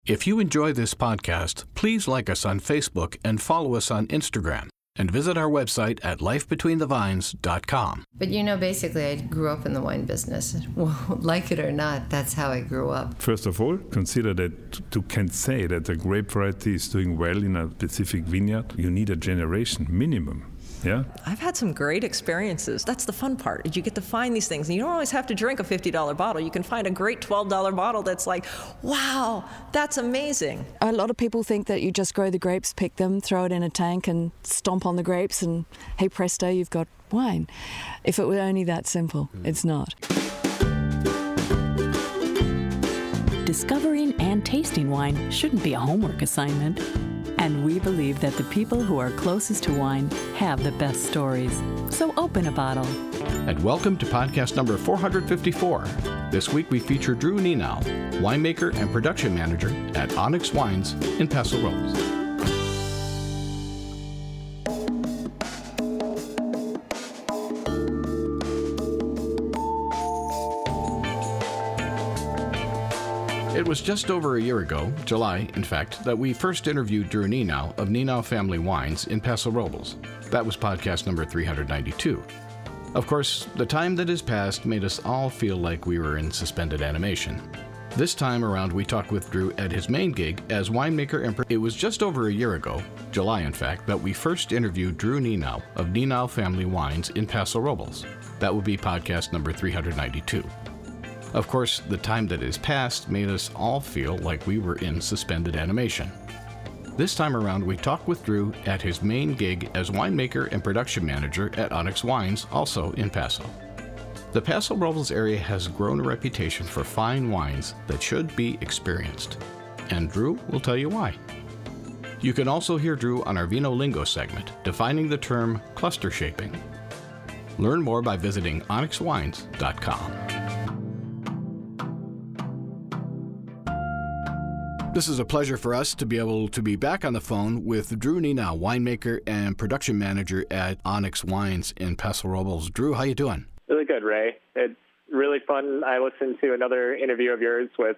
If you enjoy this podcast, please like us on Facebook and follow us on Instagram. And visit our website at lifebetweenthevines.com. But basically I grew up in the wine business. Well, like it or not, that's how I grew up. First of all, consider that you can say that a grape variety is doing well in a specific vineyard. You need a generation minimum. Yeah? I've had some great experiences. That's the fun part. You get to find these things, and you don't always have to drink a $50 bottle. You can find a great $12 bottle that's like, wow, that's amazing. A lot of people think that you just grow the grapes, pick them, throw it in a tank, and stomp on the grapes, and hey presto, you've got wine. If it were only that simple, it's not. Discovering and tasting wine shouldn't be a homework assignment. And we believe that the people who are closest to wine have the best stories. So open a bottle. And welcome to podcast number 454. This week we feature Drew Nenau, winemaker and production manager at Onyx Wines in Paso Robles. It was just over a year ago, July, in fact, that we first interviewed Drew Nenau of Nenau Family Wines in Paso Robles. That was podcast number 392. Of course, the time that has passed made us all feel like we were in suspended animation. This time around, we talked with Drew at his main gig as winemaker and It was just over a year ago, July in fact, that we first interviewed Drew Nenau of Nenau Family Wines in Paso Robles. That would be podcast number 392. Of course, the time that has passed made us all feel like we were in suspended animation. This time around, we talked with Drew at his main gig as winemaker and production manager at Onyx Wines, also in Paso. The Paso Robles area has grown a reputation for fine wines that should be experienced. And Drew will tell you why. You can also hear Drew on our Vino Lingo segment, defining the term cluster shaping. Learn more by visiting onyxwines.com. This is a pleasure for us to be able to be back on the phone with Drew Nenau, winemaker and production manager at Onyx Wines in Paso Robles. Drew, how you doing? Really good, Ray. It's really fun. I listened to another interview of yours with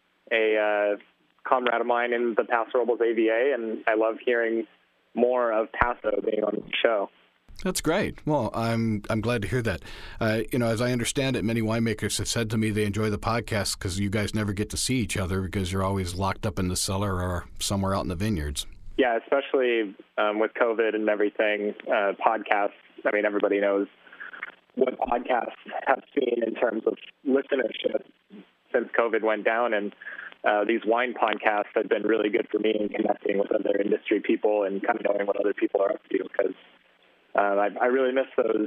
a comrade of mine in the Paso Robles AVA, and I love hearing more of Paso being on the show. That's great. Well, I'm glad to hear that. As I understand it, many winemakers have said to me they enjoy the podcast because you guys never get to see each other because you're always locked up in the cellar or somewhere out in the vineyards. Yeah, especially with COVID and everything, podcasts. I mean, everybody knows what podcasts have seen in terms of listenership since COVID went down, and these wine podcasts have been really good for me in connecting with other industry people and kind of knowing what other people are up to because I really miss those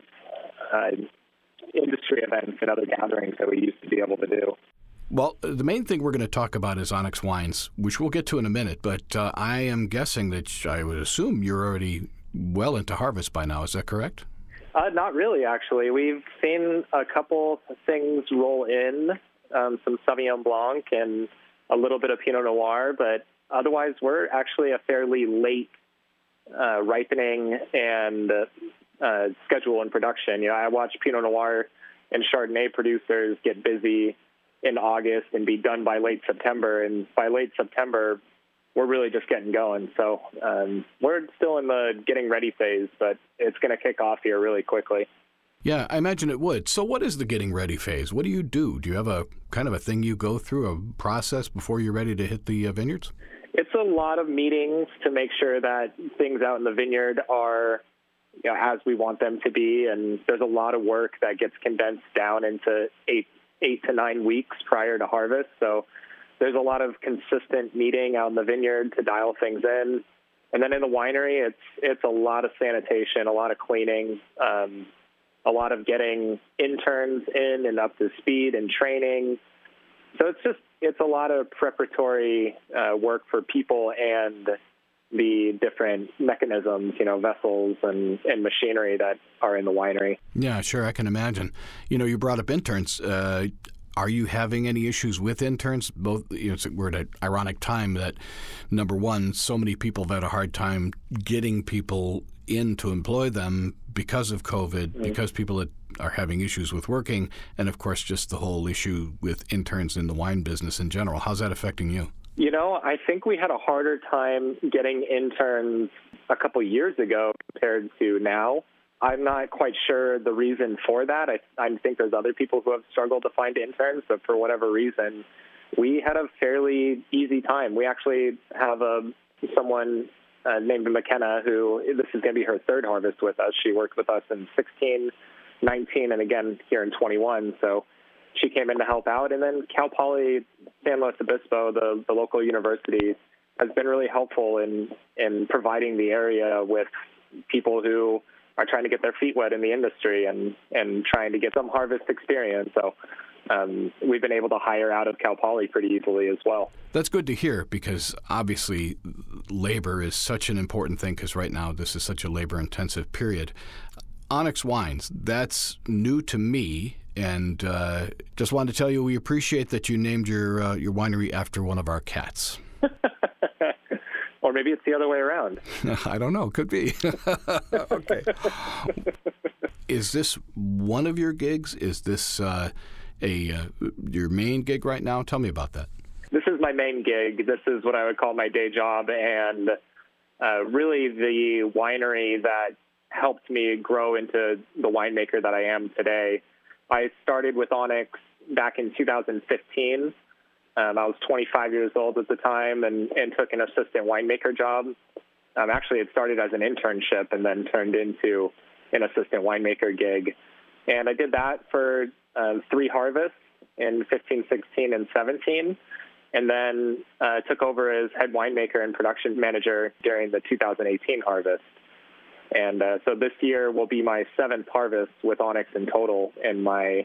industry events and other gatherings that we used to be able to do. Well, the main thing we're going to talk about is Onyx Wines, which we'll get to in a minute, but I am guessing that I would assume you're already well into harvest by now. Is that correct? Not really, actually. We've seen a couple things roll in, some Sauvignon Blanc and a little bit of Pinot Noir, but otherwise we're actually a fairly late ripening and schedule in production. I watch Pinot Noir and Chardonnay producers get busy in August and be done by late September. And by late September, we're really just getting going. So we're still in the getting ready phase, but it's going to kick off here really quickly. Yeah, I imagine it would. So what is the getting ready phase? What do you do? Do you have a kind of a thing you go through, a process before you're ready to hit the vineyards? It's a lot of meetings to make sure that things out in the vineyard are as we want them to be. And there's a lot of work that gets condensed down into eight to 9 weeks prior to harvest. So there's a lot of consistent meeting out in the vineyard to dial things in. And then in the winery, it's a lot of sanitation, a lot of cleaning, a lot of getting interns in and up to speed and training. So it's a lot of preparatory work for people and the different mechanisms, vessels and machinery that are in the winery. Yeah, sure, I can imagine. You brought up interns. Are you having any issues with interns? Both, we're at an ironic time that, number one, so many people have had a hard time getting people in to employ them because of COVID, because people are having issues with working, and of course just the whole issue with interns in the wine business in general. How's that affecting you? I think we had a harder time getting interns a couple years ago compared to now. I'm not quite sure the reason for that. I think there's other people who have struggled to find interns, but for whatever reason, we had a fairly easy time. We actually have someone named McKenna who, this is going to be her third harvest with us. She worked with us in 16, 19, and again here in 21. So she came in to help out. And then Cal Poly San Luis Obispo, the local university, has been really helpful in providing the area with people who are trying to get their feet wet in the industry and trying to get some harvest experience. So we've been able to hire out of Cal Poly pretty easily as well. That's good to hear, because obviously labor is such an important thing, because right now this is such a labor-intensive period. Onyx Wines, that's new to me, and just wanted to tell you we appreciate that you named your winery after one of our cats. Or maybe it's the other way around. I don't know. Could be. Okay. Is this one of your gigs? Is this your main gig right now? Tell me about that. This is my main gig. This is what I would call my day job, and really the winery that helped me grow into the winemaker that I am today. I started with Onyx back in 2015. I was 25 years old at the time and took an assistant winemaker job. Actually, it started as an internship and then turned into an assistant winemaker gig. And I did that for 3 harvests in 15, 16, and 17, and then took over as head winemaker and production manager during the 2018 harvest. And so this year will be my 7th harvest with Onyx in total, and my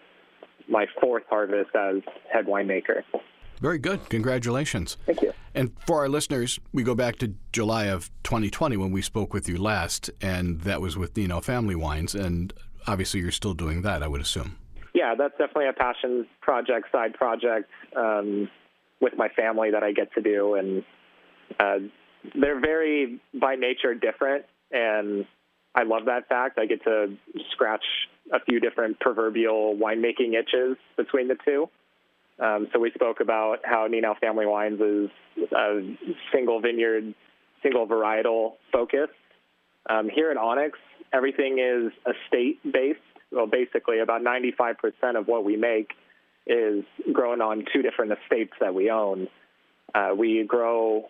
4th harvest as head winemaker. Very good. Congratulations. Thank you. And for our listeners, we go back to July of 2020 when we spoke with you last, and that was with Nino Family Wines, and obviously you're still doing that, I would assume. Yeah, that's definitely a passion project, side project with my family that I get to do, and they're very, by nature, different, and I love that fact. I get to scratch a few different proverbial winemaking itches between the two. So we spoke about how Nino Family Wines is a single vineyard, single varietal focus. Here at Onyx, everything is estate-based. Well, basically, about 95% of what we make is grown on 2 different estates that we own. We grow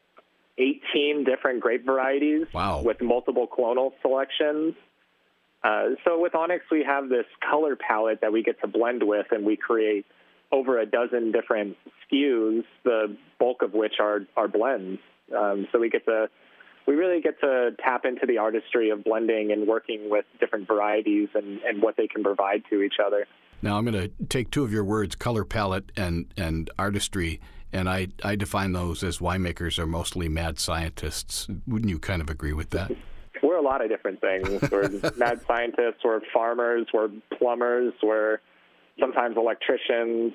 18 different grape varieties. Wow. With multiple clonal selections. So with Onyx, we have this color palette that we get to blend with, and we create over a dozen different SKUs, the bulk of which are blends. So we really get to tap into the artistry of blending and working with different varieties and what they can provide to each other. Now, I'm going to take 2 of your words, color palette and artistry, and I define those as winemakers are mostly mad scientists. Wouldn't you kind of agree with that? We're a lot of different things. We're mad scientists, we're farmers, we're plumbers, we're sometimes electricians.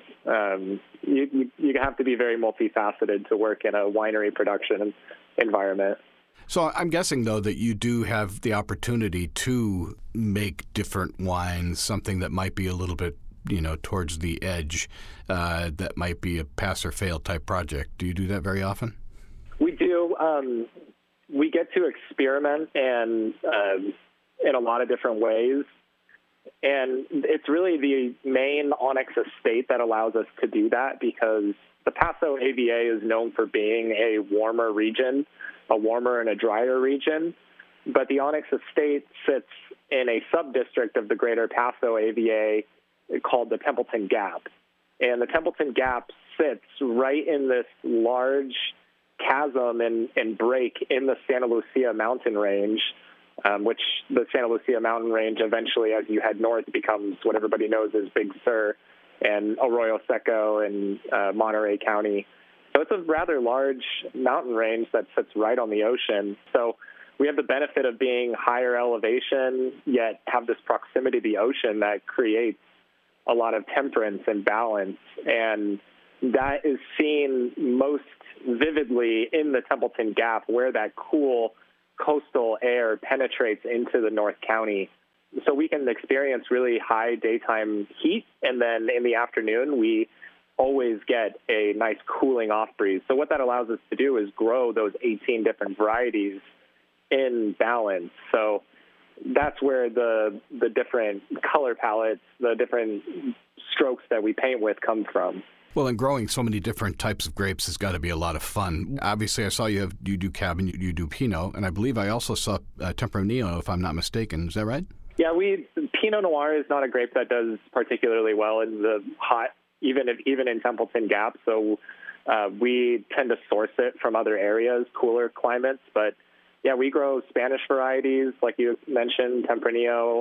You have to be very multifaceted to work in a winery production environment. So I'm guessing, though, that you do have the opportunity to make different wines, something that might be a little bit, towards the edge, that might be a pass or fail type project. Do you do that very often? We do. We get to experiment and in a lot of different ways. And it's really the main Onyx estate that allows us to do that, because the Paso AVA is known for being a warmer region, a warmer and a drier region. But the Onyx estate sits in a sub-district of the greater Paso AVA called the Templeton Gap. And the Templeton Gap sits right in this large chasm and break in the Santa Lucia mountain range, which the Santa Lucia mountain range eventually, as you head north, becomes what everybody knows as Big Sur and Arroyo Seco and Monterey County. So it's a rather large mountain range that sits right on the ocean. So we have the benefit of being higher elevation, yet have this proximity to the ocean that creates a lot of temperance and balance. And that is seen most vividly in the Templeton Gap, where that cool coastal air penetrates into the North County. So we can experience really high daytime heat, and then in the afternoon we always get a nice cooling off breeze. So what that allows us to do is grow those 18 different varieties in balance. So that's where the different color palettes, the different strokes that we paint with come from. Well, and growing so many different types of grapes has got to be a lot of fun. Obviously, I saw you do Cabernet, you do Pinot, and I believe I also saw Tempranillo, if I'm not mistaken. Is that right? Yeah, Pinot Noir is not a grape that does particularly well in the hot, even in Templeton Gap. So we tend to source it from other areas, cooler climates. But yeah, we grow Spanish varieties, like you mentioned, Tempranillo.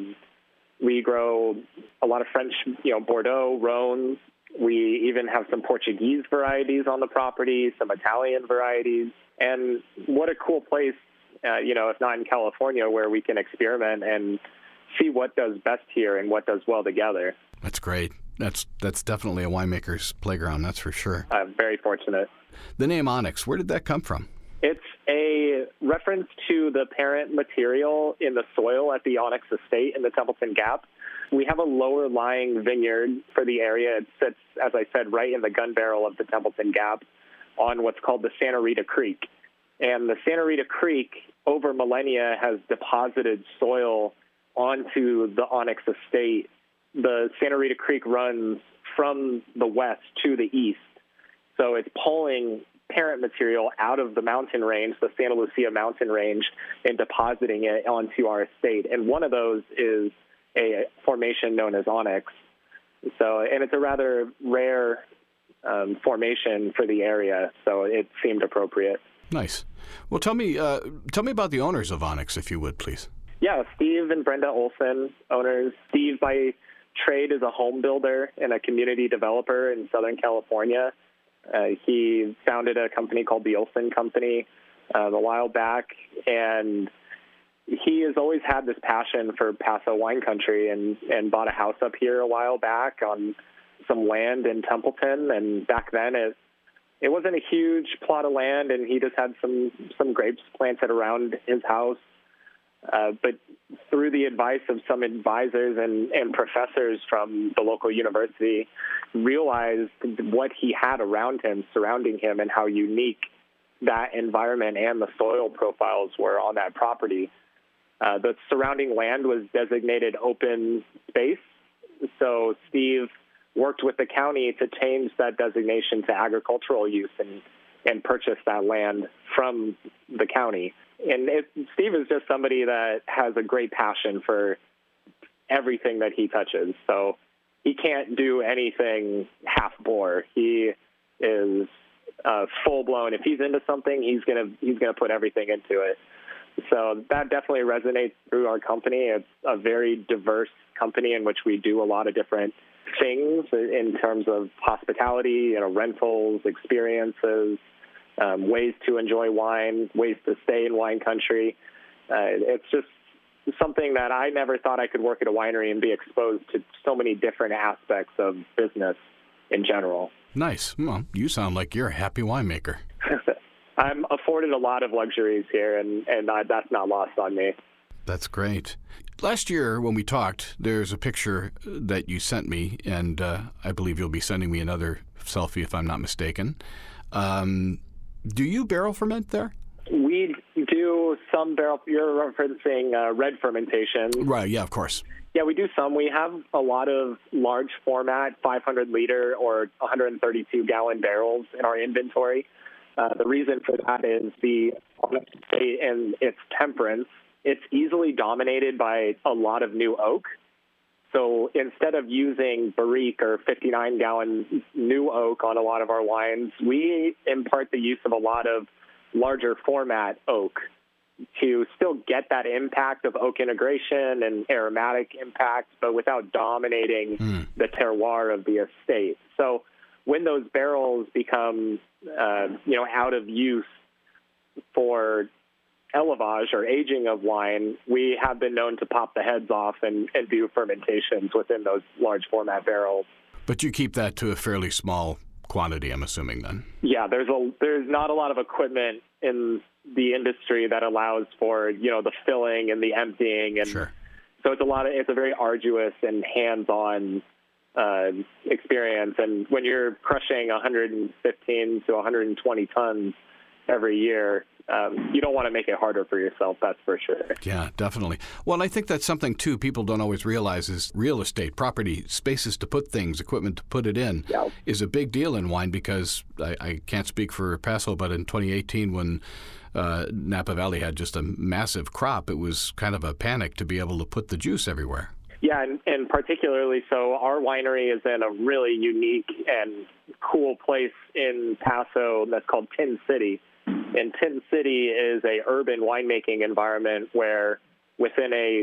We grow a lot of French, Bordeaux, Rhône. We even have some Portuguese varieties on the property, some Italian varieties. And what a cool place, if not in California, where we can experiment and see what does best here and what does well together. That's great. That's definitely a winemaker's playground, that's for sure. I'm very fortunate. The name Onyx, where did that come from? It's a reference to the parent material in the soil at the Onyx Estate in the Templeton Gap. We have a lower-lying vineyard for the area. It sits, as I said, right in the gun barrel of the Templeton Gap on what's called the Santa Rita Creek. And the Santa Rita Creek, over millennia, has deposited soil onto the Onyx Estate. The Santa Rita Creek runs from the west to the east. So it's pulling parent material out of the mountain range, the Santa Lucia mountain range, and depositing it onto our estate. And one of those is a formation known as Onyx. And it's a rather rare formation for the area, so it seemed appropriate. Nice. Well, tell me about the owners of Onyx, if you would, please. Yeah, Steve and Brenda Olson, owners. Steve, by trade, is a home builder and a community developer in Southern California. He founded a company called the Olson Company a while back, and he has always had this passion for Paso wine country and bought a house up here a while back on some land in Templeton. And back then it wasn't a huge plot of land, and he just had some grapes planted around his house. But through the advice of some advisors and professors from the local university, realized what he had around him, surrounding him, and how unique that environment and the soil profiles were on that property. The surrounding land was designated open space, so Steve worked with the county to change that designation to agricultural use and purchase that land from the county. And Steve is just somebody that has a great passion for everything that he touches. So he can't do anything half-bore. He is full-blown. If he's into something, he's gonna put everything into it. So that definitely resonates through our company. It's a very diverse company in which we do a lot of different things in terms of hospitality, rentals, experiences, ways to enjoy wine, ways to stay in wine country. It's just something that I never thought I could work at a winery and be exposed to so many different aspects of business in general. Nice. Well, you sound like you're a happy winemaker. I'm afforded a lot of luxuries here, and that's not lost on me. That's great. Last year when we talked, there's a picture that you sent me, and I believe you'll be sending me another selfie if I'm not mistaken. Do you barrel ferment there? We do some barrel. You're referencing red fermentation. Right, yeah, of course. Yeah, we do some. We have a lot of large format, 500-liter or 132-gallon barrels in our inventory. The reason for that is the Onyx Estate and its temperance. It's easily dominated by a lot of new oak. So instead of using barrique or 59-gallon new oak on a lot of our wines, we impart the use of a lot of larger format oak to still get that impact of oak integration and aromatic impact, but without dominating the terroir of the estate. So when those barrels become, out of use for élevage or aging of wine, we have been known to pop the heads off and do fermentations within those large format barrels. But you keep that to a fairly small quantity, I'm assuming, then? Yeah, there's not a lot of equipment in the industry that allows for, the filling and the emptying. And sure. So it's a very arduous and hands-on experience. And when you're crushing 115 to 120 tons every year, you don't want to make it harder for yourself, that's for sure. Yeah, definitely. Well, I think that's something, too, people don't always realize is real estate, property, spaces to put things, equipment to put it in is a big deal in wine because I can't speak for Paso, but in 2018 when Napa Valley had just a massive crop, it was kind of a panic to be able to put the juice everywhere. Yeah, and particularly so our winery is in a really unique and cool place in Paso that's called Tin City. And Tin City is a urban winemaking environment where within a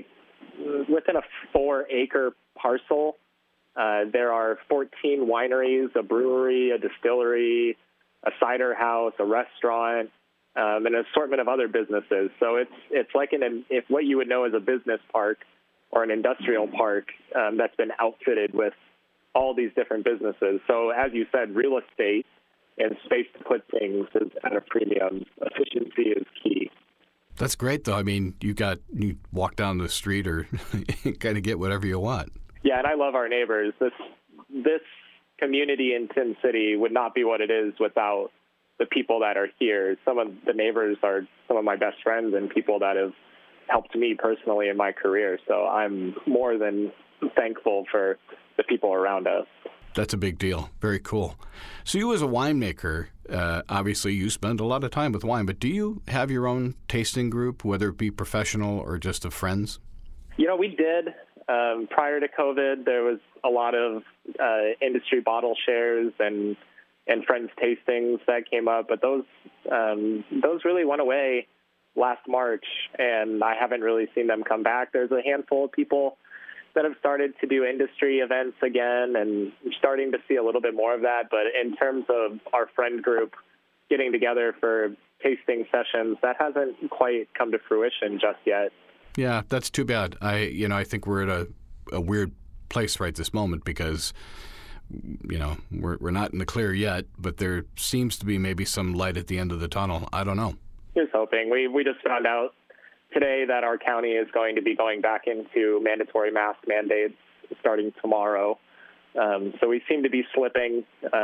4-acre parcel, there are 14 wineries, a brewery, a distillery, a cider house, a restaurant, and an assortment of other businesses. So it's like if what you would know as a business park or an industrial park that's been outfitted with all these different businesses. So as you said, real estate and space to put things is at a premium. Efficiency is key. That's great, though. I mean, you walk down the street or kind of get whatever you want. Yeah, and I love our neighbors. This community in Tin City would not be what it is without the people that are here. Some of the neighbors are some of my best friends and people that have helped me personally in my career. So I'm more than thankful for the people around us. That's a big deal. Very cool. So you as a winemaker, obviously you spend a lot of time with wine, but do you have your own tasting group, whether it be professional or just of friends? You know, we did. Prior to COVID, there was a lot of industry bottle shares and friends tastings that came up, but those really went away last March, and I haven't really seen them come back. There's a handful of people that have started to do industry events again, and we're starting to see a little bit more of that. But in terms of our friend group getting together for tasting sessions, that hasn't quite come to fruition just yet. Yeah, that's too bad. I think we're at a weird place right this moment because, we're not in the clear yet, but there seems to be maybe some light at the end of the tunnel. I don't know. Here's hoping. We just found out today that our county is going to be going back into mandatory mask mandates starting tomorrow. So we seem to be slipping.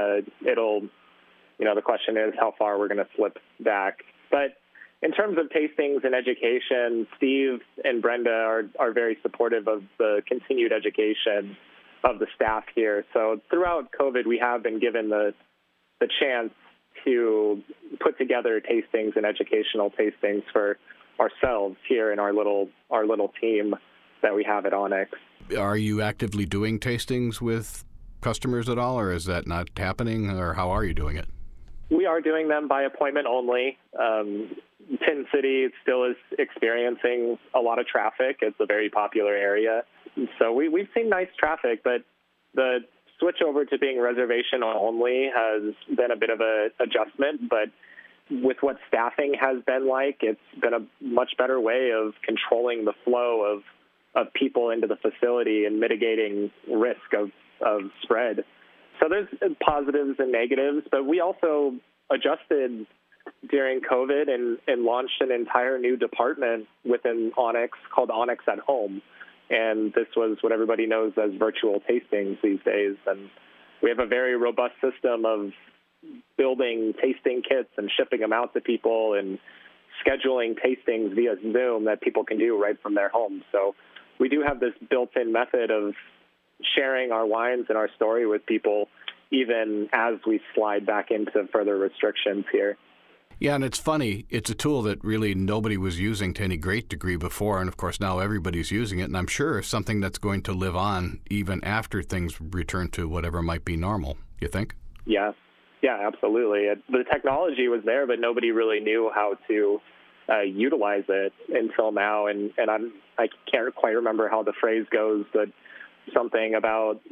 The question is how far we're going to slip back. But in terms of tastings and education, Steve and Brenda are very supportive of the continued education of the staff here. So throughout COVID, we have been given the chance to put together tastings and educational tastings for ourselves here in our little team that we have at Onyx. Are you actively doing tastings with customers at all, or is that not happening, or how are you doing it? We are doing them by appointment only. Tin City still is experiencing a lot of traffic. It's a very popular area. So we've seen nice traffic, but the switch over to being reservation only has been a bit of a adjustment. But with what staffing has been like, it's been a much better way of controlling the flow of people into the facility and mitigating risk of spread. So there's positives and negatives, but we also adjusted during COVID and launched an entire new department within Onyx called Onyx at Home. And this was what everybody knows as virtual tastings these days. And we have a very robust system of building tasting kits and shipping them out to people and scheduling tastings via Zoom that people can do right from their homes. So we do have this built-in method of sharing our wines and our story with people even as we slide back into further restrictions here. Yeah, and it's funny. It's a tool that really nobody was using to any great degree before, and of course now everybody's using it, and I'm sure it's something that's going to live on even after things return to whatever might be normal. You think? Yeah, absolutely. The technology was there, but nobody really knew how to utilize it until now, and I can't quite remember how the phrase goes, but something about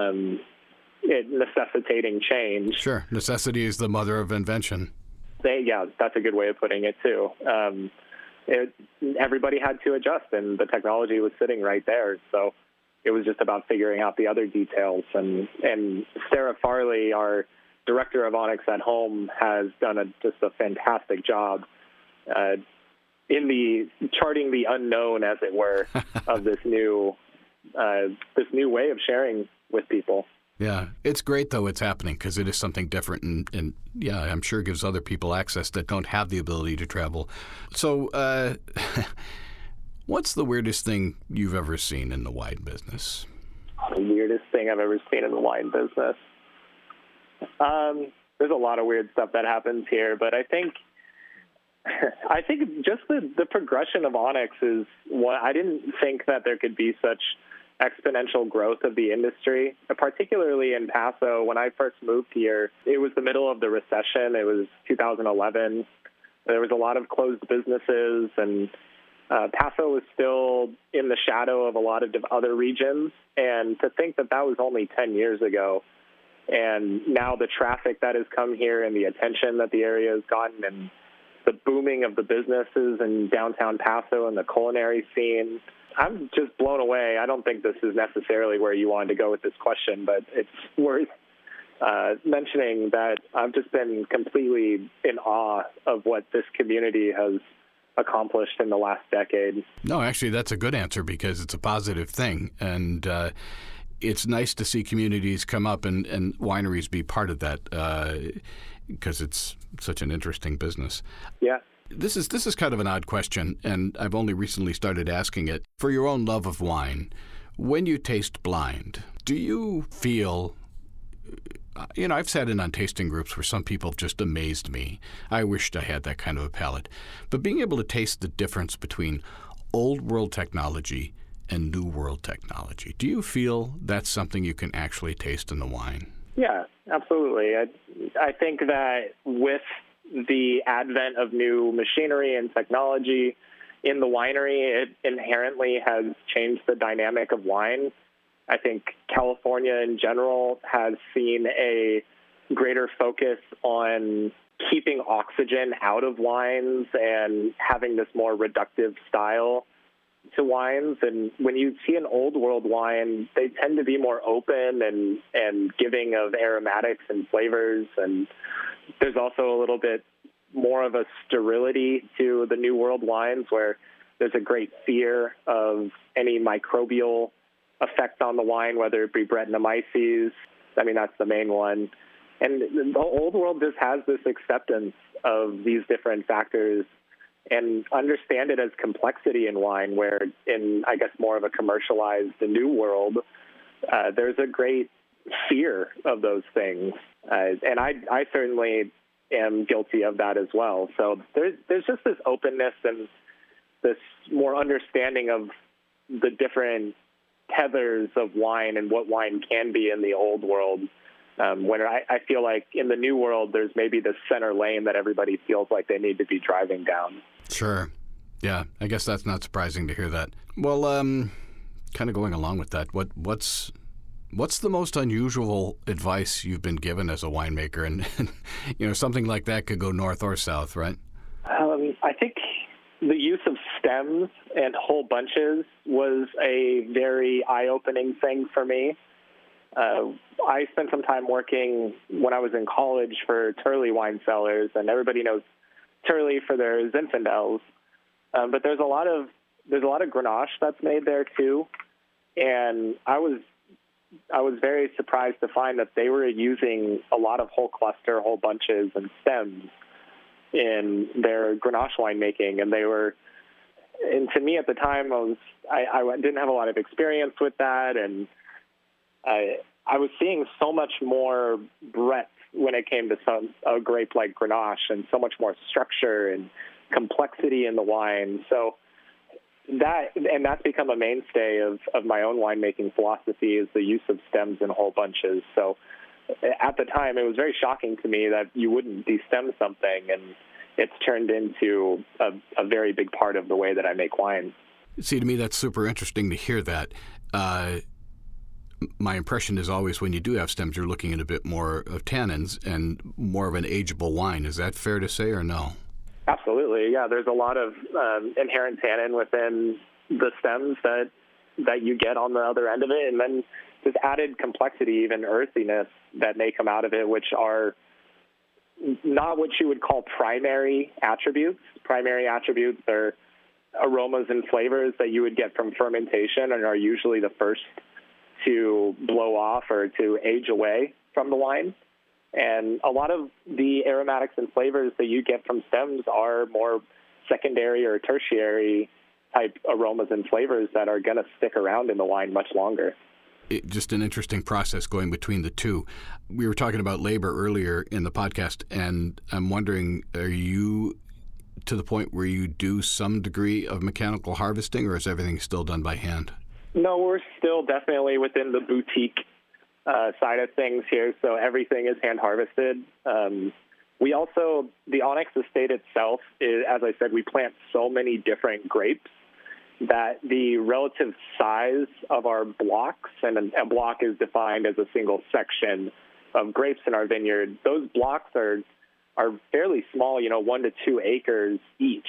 it necessitating change. Sure. Necessity is the mother of invention. Yeah, that's a good way of putting it, too. Everybody had to adjust, and the technology was sitting right there. So it was just about figuring out the other details. And Sarah Farley, our director of Onyx at Home, has done just a fantastic job in the charting the unknown, as it were, of this new way of sharing with people. Yeah, it's great, though, it's happening because it is something different. And yeah, I'm sure it gives other people access that don't have the ability to travel. So what's the weirdest thing you've ever seen in the wine business? The weirdest thing I've ever seen in the wine business? There's a lot of weird stuff that happens here, but I think just the progression of Onyx is what I didn't think that there could be such exponential growth of the industry, particularly in Paso. When I first moved here, it was the middle of the recession. It was 2011. There was a lot of closed businesses, and Paso was still in the shadow of a lot of other regions. And to think that that was only 10 years ago, and now the traffic that has come here and the attention that the area has gotten and the booming of the businesses in downtown Paso and the culinary scene, I'm just blown away. I don't think this is necessarily where you wanted to go with this question, but it's worth mentioning that I've just been completely in awe of what this community has accomplished in the last decade. No, actually, that's a good answer because it's a positive thing. And it's nice to see communities come up and wineries be part of that because it's such an interesting business. Yeah. This is kind of an odd question, and I've only recently started asking it. For your own love of wine, when you taste blind, do you feel, I've sat in on tasting groups where some people have just amazed me. I wished I had that kind of a palate. But being able to taste the difference between old world technology and new world technology, do you feel that's something you can actually taste in the wine? Yeah, absolutely. I think that with the advent of new machinery and technology in the winery, it inherently has changed the dynamic of wine. I think California in general has seen a greater focus on keeping oxygen out of wines and having this more reductive style to wines. And when you see an old world wine, they tend to be more open and giving of aromatics and flavors. And there's also a little bit more of a sterility to the new world wines where there's a great fear of any microbial effect on the wine, whether it be Brettanomyces. I mean, that's the main one. And the old world just has this acceptance of these different factors and understand it as complexity in wine, where in, I guess, more of a commercialized new world, there's a great fear of those things. And I certainly am guilty of that as well. So there's just this openness and this more understanding of the different tethers of wine and what wine can be in the old world. When I feel like in the new world, there's maybe this center lane that everybody feels like they need to be driving down. Sure. Yeah, I guess that's not surprising to hear that. Well, kind of going along with that, what's the most unusual advice you've been given as a winemaker? And something like that could go north or south, right? I think the use of stems and whole bunches was a very eye-opening thing for me. I spent some time working when I was in college for Turley Wine Cellars, and everybody knows Turley for their Zinfandels. But there's a lot of Grenache that's made there too, and I was very surprised to find that they were using a lot of whole cluster, whole bunches, and stems in their Grenache winemaking, and to me at the time, I didn't have a lot of experience with that, and I was seeing so much more breadth when it came to a grape like Grenache, and so much more structure and complexity in the wine. So that's become a mainstay of my own winemaking philosophy, is the use of stems and whole bunches. So at the time, it was very shocking to me that you wouldn't destem something, and it's turned into a very big part of the way that I make wine. See, to me, that's super interesting to hear that. My impression is always when you do have stems, you're looking at a bit more of tannins and more of an ageable wine. Is that fair to say or no? Absolutely, yeah. There's a lot of inherent tannin within the stems that you get on the other end of it, and then this added complexity, even earthiness, that may come out of it, which are not what you would call primary attributes. Primary attributes are aromas and flavors that you would get from fermentation and are usually the first to blow off or to age away from the wine. And a lot of the aromatics and flavors that you get from stems are more secondary or tertiary type aromas and flavors that are going to stick around in the wine much longer. Just an interesting process going between the two. We were talking about labor earlier in the podcast, and I'm wondering, are you to the point where you do some degree of mechanical harvesting, or is everything still done by hand? No, we're still definitely within the boutique side of things here, so everything is hand harvested. We also, the Onyx Estate itself, is, as I said, we plant so many different grapes that the relative size of our blocks, and a block is defined as a single section of grapes in our vineyard, those blocks are fairly small, 1 to 2 acres each.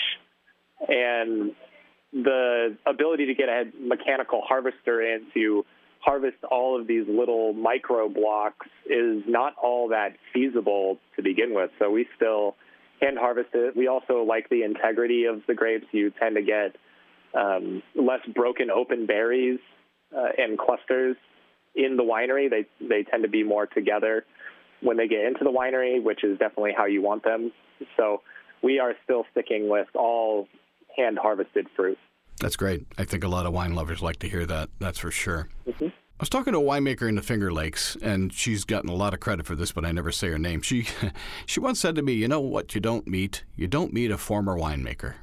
And the ability to get a mechanical harvester in to harvest all of these little micro blocks is not all that feasible to begin with. So we still hand harvest it. We also like the integrity of the grapes. You tend to get less broken open berries and clusters in the winery. They tend to be more together when they get into the winery, which is definitely how you want them. So we are still sticking with all hand harvested fruit. That's great. I think a lot of wine lovers like to hear that. That's for sure. Mm-hmm. I was talking to a winemaker in the Finger Lakes, and she's gotten a lot of credit for this, but I never say her name. She once said to me, you know what you don't meet? You don't meet a former winemaker.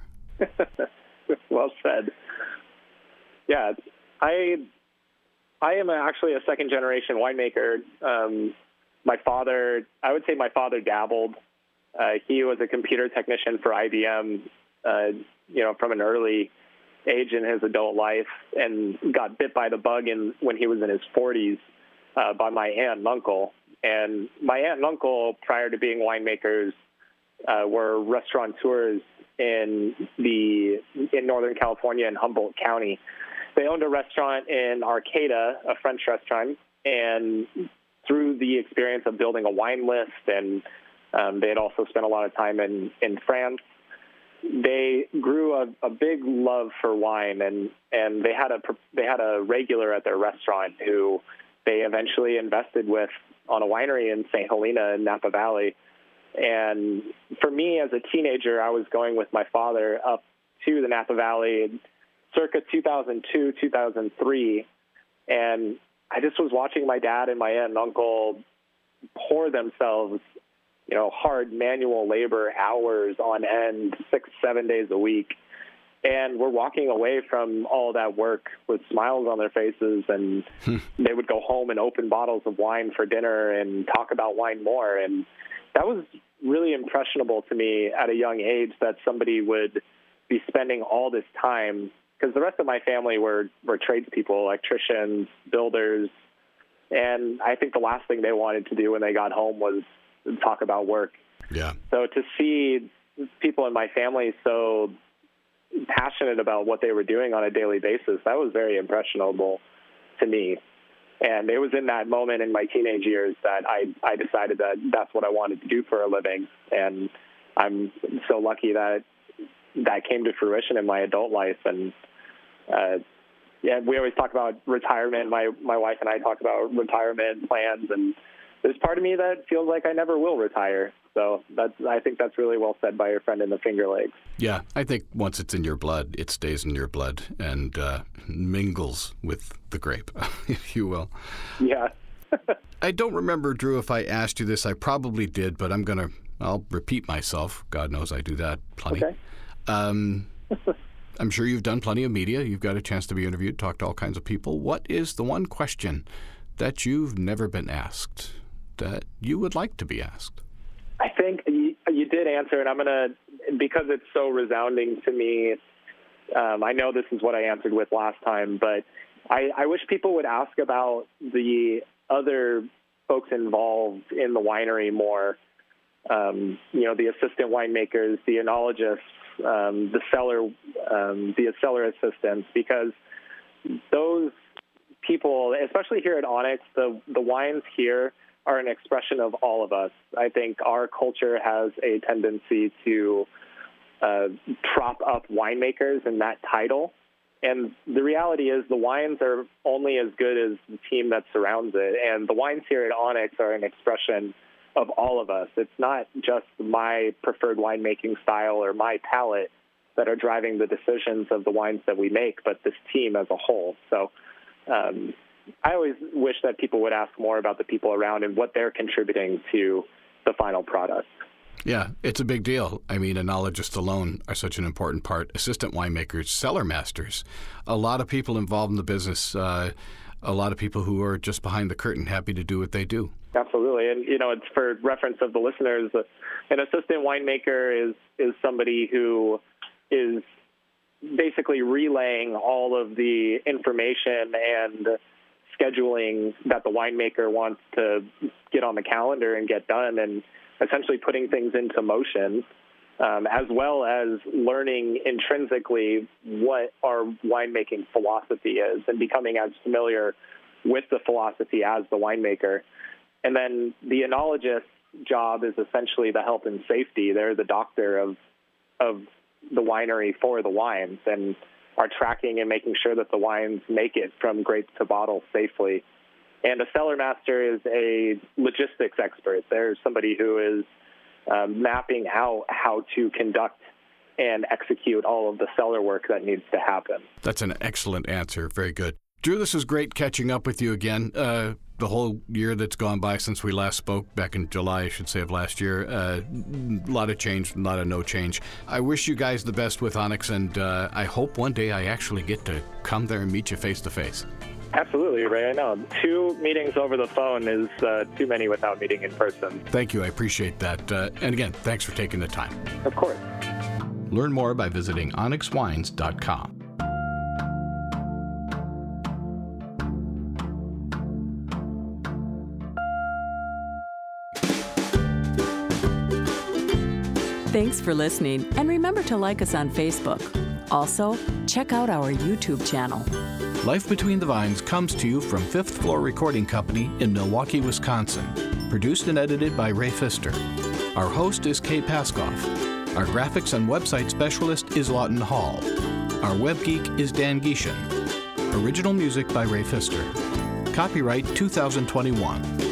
Well said. Yeah, I am actually a second-generation winemaker. My father, I would say my father dabbled. He was a computer technician for IBM, from an early age in his adult life, and got bit by the bug when he was in his 40s by my aunt and uncle. And my aunt and uncle, prior to being winemakers, were restaurateurs in Northern California in Humboldt County. They owned a restaurant in Arcata, a French restaurant, and through the experience of building a wine list, and they had also spent a lot of time in France, they grew a big love for wine, and they had a regular at their restaurant who they eventually invested with on a winery in St. Helena in Napa Valley. And for me, as a teenager, I was going with my father up to the Napa Valley circa 2002, 2003, and I just was watching my dad and my aunt and uncle pour themselves, hard manual labor hours on end, 6-7 days a week. And we're walking away from all that work with smiles on their faces, and they would go home and open bottles of wine for dinner and talk about wine more. And that was really impressionable to me at a young age, that somebody would be spending all this time, because the rest of my family were tradespeople, electricians, builders, and I think the last thing they wanted to do when they got home was talk about work. Yeah. So to see people in my family so passionate about what they were doing on a daily basis, that was very impressionable to me. And it was in that moment in my teenage years that I decided that that's what I wanted to do for a living. And I'm so lucky that came to fruition in my adult life. And we always talk about retirement. My wife and I talk about retirement plans, and there's part of me that feels like I never will retire. So I think that's really well said by your friend in the Finger Lakes. Yeah, I think once it's in your blood, it stays in your blood and mingles with the grape, if you will. Yeah. I don't remember, Drew, if I asked you this. I probably did, but I'll repeat myself. God knows I do that plenty. Okay. I'm sure you've done plenty of media. You've got a chance to be interviewed, talk to all kinds of people. What is the one question that you've never been asked that you would like to be asked? I think you did answer, and I'm going to, because it's so resounding to me, I know this is what I answered with last time, but I wish people would ask about the other folks involved in the winery more. The assistant winemakers, the enologists, the cellar assistants, because those people, especially here at Onyx, the wines here are an expression of all of us. I think our culture has a tendency to prop up winemakers in that title, And the reality is the wines are only as good as the team that surrounds it. And the wines here at Onyx are an expression of all of us. It's not just my preferred winemaking style or my palate that are driving the decisions of the wines that we make, but this team as a whole. So I always wish that people would ask more about the people around and what they're contributing to the final product. Yeah, it's a big deal. I mean, enologists alone are such an important part. Assistant winemakers, cellar masters, a lot of people involved in the business, a lot of people who are just behind the curtain, happy to do what they do. Absolutely. And, it's for reference of the listeners, an assistant winemaker is somebody who is basically relaying all of the information and scheduling that the winemaker wants to get on the calendar and get done, and essentially putting things into motion, as well as learning intrinsically what our winemaking philosophy is and becoming as familiar with the philosophy as the winemaker. And then the enologist's job is essentially the health and safety. They're the doctor of the winery for the wines and are tracking and making sure that the wines make it from grape to bottle safely. And a cellar master is a logistics expert. They're somebody who is mapping out how to conduct and execute all of the cellar work that needs to happen. That's an excellent answer. Very good. Drew, this was great catching up with you again. The whole year that's gone by since we last spoke, back in July, I should say, of last year, a lot of change, a lot of no change. I wish you guys the best with Onyx, and I hope one day I actually get to come there and meet you face to face. Absolutely, Ray. I know 2 meetings over the phone is too many without meeting in person. Thank you. I appreciate that. And again, thanks for taking the time. Of course. Learn more by visiting onyxwines.com. Thanks for listening, and remember to like us on Facebook. Also, check out our YouTube channel. Life Between the Vines comes to you from Fifth Floor Recording Company in Milwaukee, Wisconsin. Produced and edited by Ray Pfister. Our host is Kay Paskoff. Our graphics and website specialist is Lawton Hall. Our web geek is Dan Geeshan. Original music by Ray Pfister. Copyright 2021.